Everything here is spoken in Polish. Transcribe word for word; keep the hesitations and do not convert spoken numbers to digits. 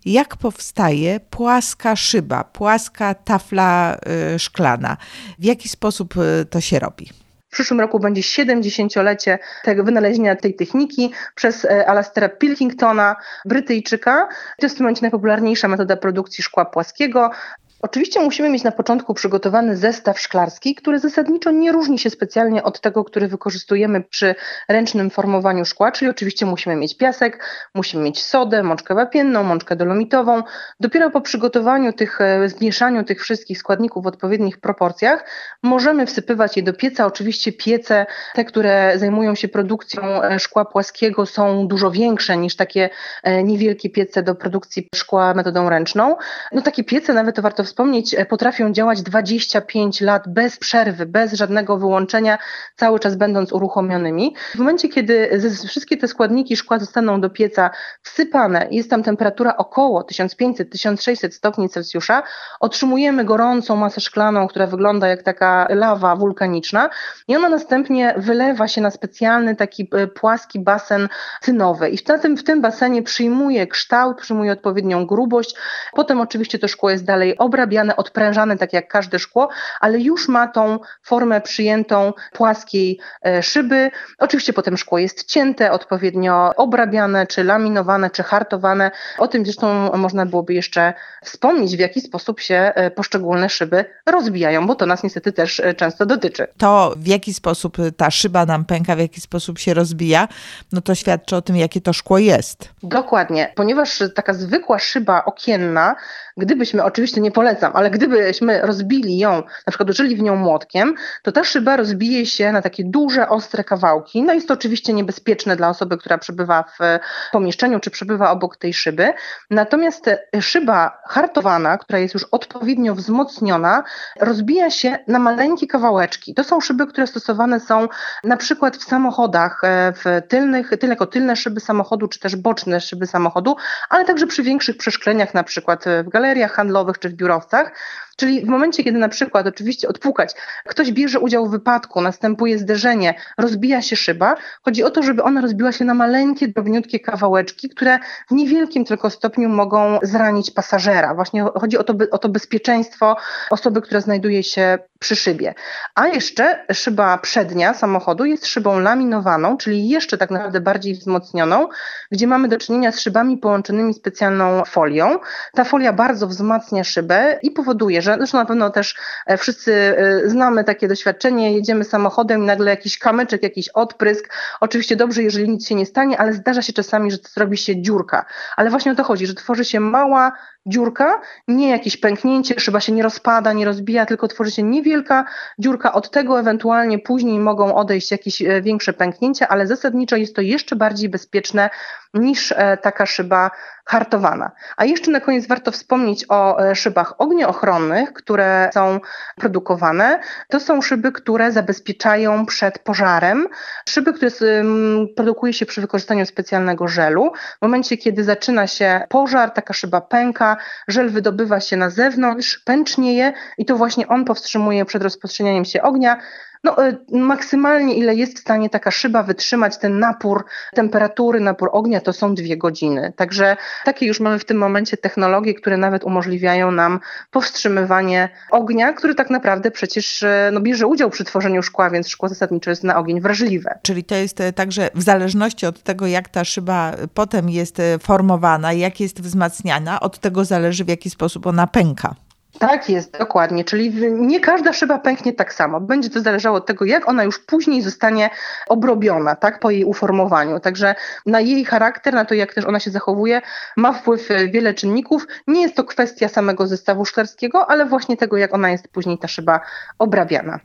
jak powstaje płaska szyba, płaska tafla y, szklana. W jaki sposób y, to się robi? W przyszłym roku będzie siedemdziesięciolecie tego wynalezienia tej techniki przez Alastera Pilkingtona, Brytyjczyka. To jest w tym momencie najpopularniejsza metoda produkcji szkła płaskiego. Oczywiście musimy mieć na początku przygotowany zestaw szklarski, który zasadniczo nie różni się specjalnie od tego, który wykorzystujemy przy ręcznym formowaniu szkła, czyli oczywiście musimy mieć piasek, musimy mieć sodę, mączkę wapienną, mączkę dolomitową. Dopiero po przygotowaniu tych, zmieszaniu tych wszystkich składników w odpowiednich proporcjach możemy wsypywać je do pieca. Oczywiście piece, te, które zajmują się produkcją szkła płaskiego, są dużo większe niż takie niewielkie piece do produkcji szkła metodą ręczną. No takie piece, nawet to warto wspomnieć, potrafią działać dwadzieścia pięć lat bez przerwy, bez żadnego wyłączenia, cały czas będąc uruchomionymi. W momencie, kiedy wszystkie te składniki szkła zostaną do pieca wsypane, jest tam temperatura około tysiąc pięćset do tysiąc sześćset stopni Celsjusza, otrzymujemy gorącą masę szklaną, która wygląda jak taka lawa wulkaniczna i ona następnie wylewa się na specjalny taki płaski basen cynowy i w tym, w tym basenie przyjmuje kształt, przyjmuje odpowiednią grubość. Potem oczywiście to szkło jest dalej obrabiane, odprężane tak jak każde szkło, ale już ma tą formę przyjętą płaskiej szyby. Oczywiście potem szkło jest cięte, odpowiednio obrabiane, czy laminowane, czy hartowane. O tym zresztą można byłoby jeszcze wspomnieć, w jaki sposób się poszczególne szyby rozbijają, bo to nas niestety też często dotyczy. To, w jaki sposób ta szyba nam pęka, w jaki sposób się rozbija, no to świadczy o tym, jakie to szkło jest. Dokładnie, ponieważ taka zwykła szyba okienna, gdybyśmy, oczywiście nie polecam, ale gdybyśmy rozbili ją, na przykład uderzyli w nią młotkiem, to ta szyba rozbije się na takie duże, ostre kawałki. No jest to oczywiście niebezpieczne dla osoby, która przebywa w pomieszczeniu, czy przebywa obok tej szyby. Natomiast szyba hartowana, która jest już odpowiednio wzmocniona, rozbija się na maleńkie kawałeczki. To są szyby, które stosowane są na przykład w samochodach, w tylnych, tylko tylne szyby samochodu, czy też boczne szyby samochodu, ale także przy większych przeszkleniach, na przykład w galeriach handlowych, czy w biurowcach. Czyli w momencie, kiedy na przykład, oczywiście odpukać, ktoś bierze udział w wypadku, następuje zderzenie, rozbija się szyba, chodzi o to, żeby ona rozbiła się na maleńkie, drobniutkie kawałeczki, które w niewielkim tylko stopniu mogą zranić pasażera. Właśnie chodzi o to, o to bezpieczeństwo osoby, która znajduje się przy szybie. A jeszcze szyba przednia samochodu jest szybą laminowaną, czyli jeszcze tak naprawdę bardziej wzmocnioną, gdzie mamy do czynienia z szybami połączonymi specjalną folią. Ta folia bardzo wzmacnia szybę i powoduje, że zresztą na pewno też wszyscy znamy takie doświadczenie, jedziemy samochodem i nagle jakiś kamyczek, jakiś odprysk. Oczywiście dobrze, jeżeli nic się nie stanie, ale zdarza się czasami, że zrobi się dziurka. Ale właśnie o to chodzi, że tworzy się mała dziurka, nie jakieś pęknięcie, szyba się nie rozpada, nie rozbija, tylko tworzy się niewielka dziurka. Od tego ewentualnie później mogą odejść jakieś większe pęknięcia, ale zasadniczo jest to jeszcze bardziej bezpieczne niż taka szyba hartowana. A jeszcze na koniec warto wspomnieć o szybach ognioochronnych, które są produkowane. To są szyby, które zabezpieczają przed pożarem. Szyby, które produkuje się przy wykorzystaniu specjalnego żelu. W momencie, kiedy zaczyna się pożar, taka szyba pęka, żel wydobywa się na zewnątrz, pęcznieje i to właśnie on powstrzymuje przed rozprzestrzenianiem się ognia. No, maksymalnie ile jest w stanie taka szyba wytrzymać ten napór temperatury, napór ognia, to są dwie godziny. Także takie już mamy w tym momencie technologie, które nawet umożliwiają nam powstrzymywanie ognia, który tak naprawdę przecież no, bierze udział przy tworzeniu szkła, więc szkło zasadniczo jest na ogień wrażliwe. Czyli to jest także w zależności od tego, jak ta szyba potem jest formowana, jak jest wzmacniana, od tego zależy, w jaki sposób ona pęka. Tak jest, dokładnie, czyli nie każda szyba pęknie tak samo. Będzie to zależało od tego, jak ona już później zostanie obrobiona, tak, po jej uformowaniu. Także na jej charakter, na to, jak też ona się zachowuje, ma wpływ wiele czynników. Nie jest to kwestia samego zestawu szklarskiego, ale właśnie tego, jak ona jest później ta szyba obrabiana.